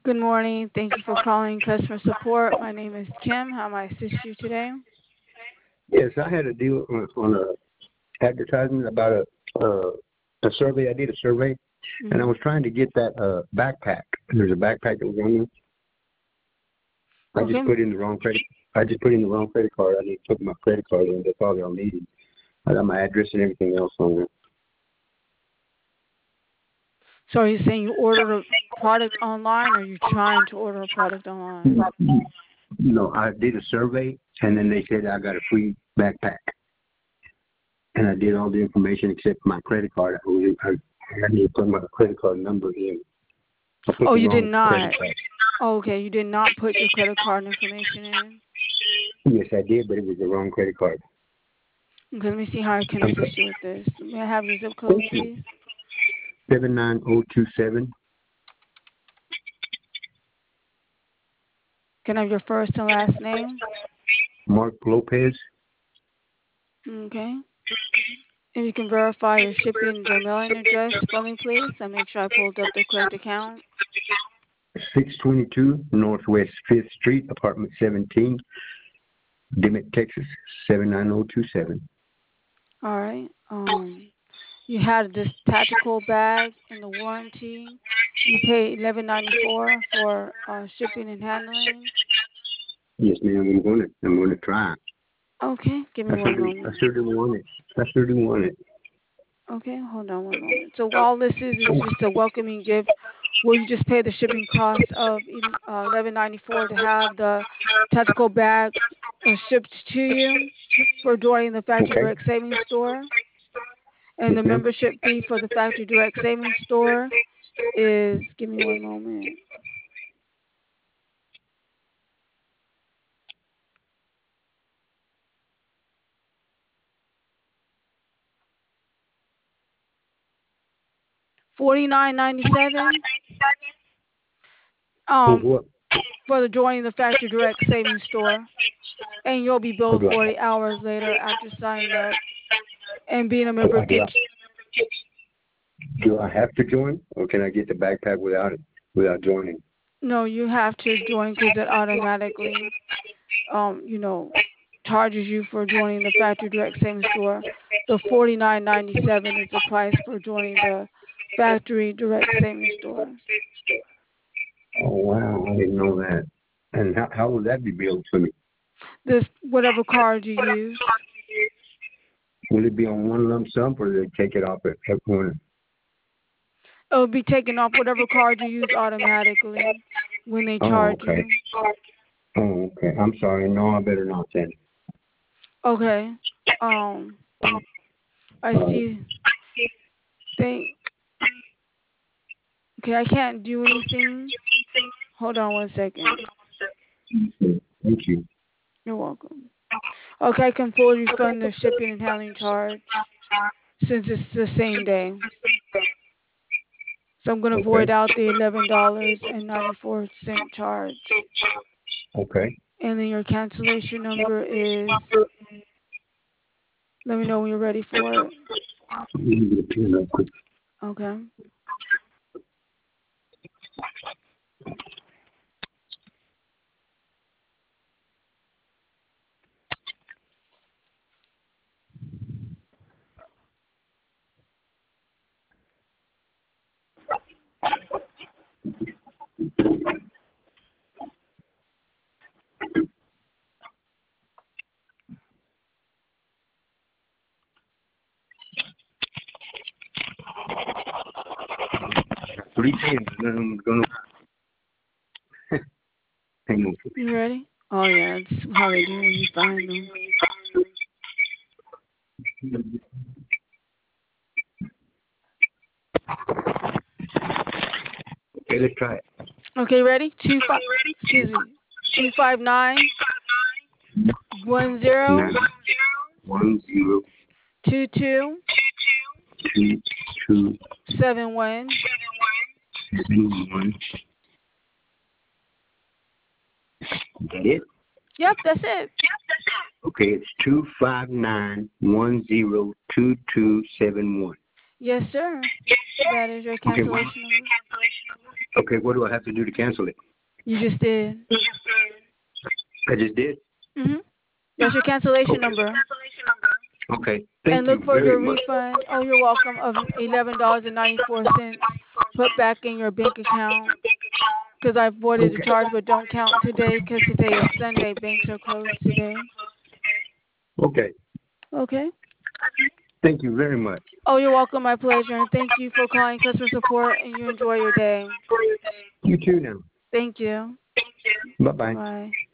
Good morning. Thank you for calling customer support. My name is Kim. How may I assist you today? Yes, I had a deal on a advertisement about a survey. I did a survey, and I was trying to get that backpack. There's a backpack that was on there. I Okay. just put in the wrong credit. I just put in the wrong credit card. I need to put my credit card in. That's all y'all needed. I got my address and everything else on there. So are you saying you ordered a product online, or are you trying to order a product online? No, I did a survey, and then they said I got a free backpack. And I did all the information except my credit card. I need to put my credit card number in. I put Oh, the you did wrong not. credit card. Oh, okay, you did not put your credit card information in. Yes, I did, but it was the wrong credit card. Okay, let me see how I can assist you with this. May I have your zip code, Thank you. please? 79027. Can I have your first and last name? Mark Lopez. Okay. If you can verify your shipping and your mailing address for me, please, and make sure I pulled up the correct account. 622 Northwest 5th Street, apartment 17, Dimmitt, Texas, 79027. All right. You had this tactical bag in the warranty. You paid $11.94 for shipping and handling. Yes, ma'am, I'm going to try. Okay, give me one moment. I sure do want it. I sure do want it. Okay, hold on one moment. So all this is just a welcoming gift. Will you just pay the shipping cost of $11.94 to have the tactical bag shipped to you for joining the Factory Okay. Direct Savings Store? And Yes, the ma'am. membership fee for the Factory Direct Savings Store is, give me one moment. $49.97 For what? for the joining the Factory Direct Savings Store, and you'll be Or billed 40 hours later after signing up and being a member. Do I have to join, or can I get the backpack without joining? No, you have to join because it automatically, charges you for joining the Factory Direct Savings Store. The $49.97 is the price for joining the Factory Direct Savings Store. Oh wow, I didn't know that. And how will that be billed to me? This whatever card you use. Will it be on one lump sum, or do they take it off at one? It will be taken off whatever card you use automatically when they Oh, charge okay. you. Oh, okay. I'm sorry. No, I better not then. Okay. I see. Think. Okay, I can't do anything. Hold on one second. Thank you. You're welcome. Okay, I can fully refund the shipping and handling charge since it's the same day. So I'm going to void Okay. out the $11.94 charge. Okay. And then your cancellation number is, let me know when you're ready for it. Let me get a pen real quick. Okay. Three pens, and then I'm gonna hang on. You ready? Oh, yeah, that's how they do when you find them. Okay, let's try it. Okay, ready? 259 10 9, 1, 0, 22 2, 2, 71. 7, 1. Is that it? Yep, that's it. Okay, it's 259102271. Yes, sir. That is your Okay, cancellation number. Okay, what do I have to do to cancel it? You just did. I just did? That's your cancellation number. Okay, thank And look you for very your much. refund. Oh, you're welcome. Of $11.94 put back in your bank account. Because I avoided the Okay. charge, but don't count today because today is Sunday. Banks are closed today. Okay, Okay. thank you very much. Oh, you're welcome. My pleasure. And thank you for calling customer support, and you enjoy your day. You too now. Thank you. Bye-bye. Bye.